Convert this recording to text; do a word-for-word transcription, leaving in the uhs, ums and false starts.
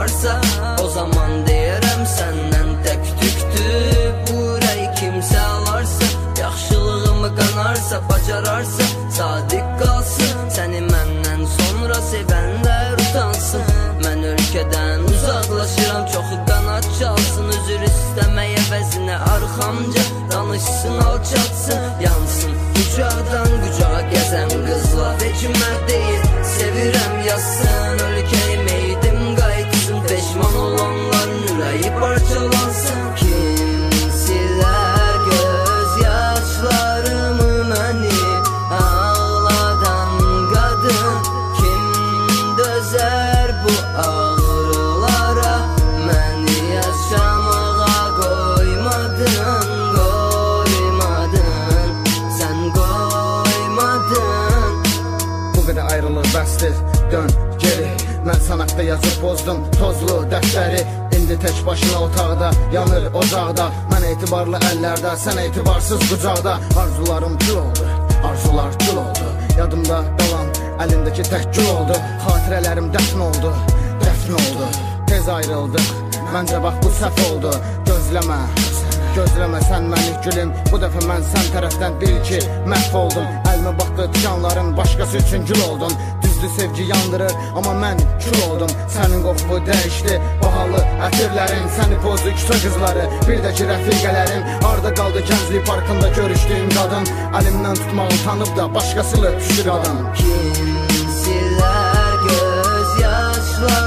varsa, o zaman deyərəm səndən tək tüktür. Bu ürəyi kimsə alarsa, yaxşılığımı qanarsa, bacararsa, sadiq qalsın. Səni məndən sonra sevənlər utansın. Mən ölkədən uzaqlaşıram, çoxu qanad çalsın. Üzür istəmək əvəzinə arxamca danışsın, alçatsın, yansın. Qucaqdan qucağa gəzən qızla vecimə deyil, sevirəm yazsın. Ölkəyi meydim qayıtsın, peşman olanların ürəyi parçalansın. Kim silər göz yaşlarımı məni ağladan qadın? Kim dözər bu ağrılara? Məni yaşamağa qoymadın, qoymadın, sən qoymadın. Bu qədər ayrılıq bəsdir, dön geri. Mən sənətdə yazıb bozdum tozlu dəftəri. İndi tək başına otaqda, yanır ocaqda. Mən etibarlı əllərdə, sən etibarsız qucaqda. Arzularım gül oldu, arzular gül oldu. Yadımda qalan əlindəki tək gül oldu. Xatirələrim dəfn oldu, dəfn oldu. Tez ayrıldıq, məncə bax bu səhv oldu. Gözləmə, gözləmə sən məni gülüm. Bu dəfə mən sən tərəfdən bil ki məhv oldum. Əlimə baxdı tikanların, başqası üçün gül oldun. Düzdür sevgi yandırır, amma mən kül oldum. Sənin qoxu dəyişdi, bahalı ətirlərin. Səni pozdu küçə qızları, bir də ki rəfiqələrin. Harda qaldı gənclik parkında görüşdüyüm qadın? Əlimdən tutmaq utanıb da başqasıyla düşdü qadın. Kim silər göz yaşlar